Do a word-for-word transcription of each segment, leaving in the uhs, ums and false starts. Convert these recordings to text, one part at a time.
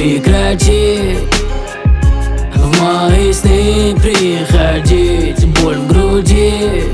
Прекрати в мои сны приходить, боль в груди,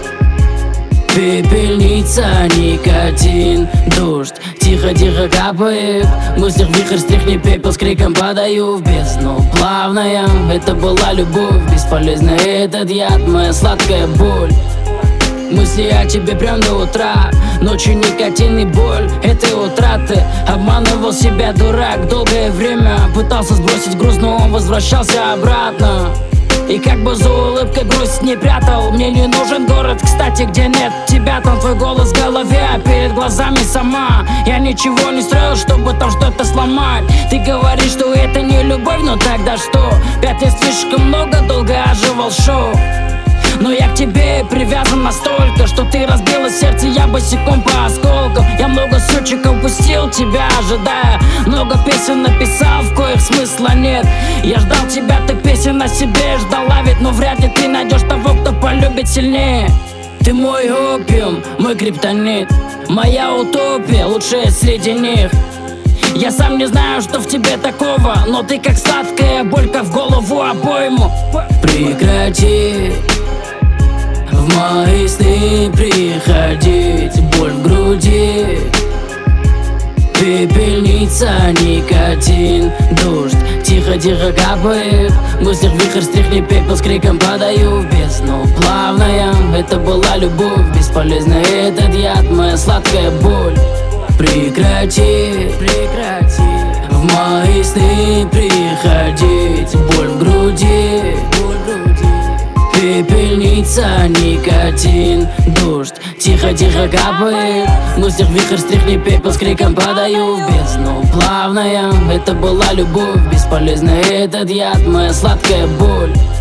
пепельница, никотин, дождь тихо-тихо капает, в мыслях вихрь, стряхни пепел, с криком падаю в бездну. Плавная, это была любовь, бесполезна этот яд, моя сладкая боль. Мысли о тебе прям до утра, ночью никотин и боль этой утраты. Обманывал себя, дурак, долгое время пытался сбросить груз, но он возвращался обратно. И как бы за улыбкой грусть не прятал, мне не нужен город, кстати, где нет тебя. Там твой голос в голове, а перед глазами сама. Я ничего не строил, чтобы там что-то сломать. Ты говоришь, что это не любовь, но тогда что? Пять лет слишком много, долго оживал шоу. Но я к тебе привязан настолько, что ты разбила сердце, я босиком по осколкам. Я много сучек упустил тебя, ожидая. Много песен написал, в коих смысла нет. Я ждал тебя, ты песен о себе ждала ведь, но вряд ли ты найдешь того, кто полюбит сильнее. Ты мой опиум, мой криптонит, моя утопия, лучшая среди них. Я сам не знаю, что в тебе такого, но ты как сладкая болька в голову обойму. Прекрати в мои сны приходить, боль в груди, пепельница, никотин, дождь тихо-тихо капает, в мыслях вихрь, стряхни пепел, с криком падаю в бездну. Плавная, это была любовь, бесполезна этот яд, моя сладкая боль. Прекрати, прекрати в мои сны приходить, боль в груди, боль в груди, пепельница, никотин, дождь тихо-тихо капает, в мыслях вихрь, стряхни пепел, с криком падаю в бездну. Плавная, это была любовь, бесполезна этот яд, моя сладкая боль.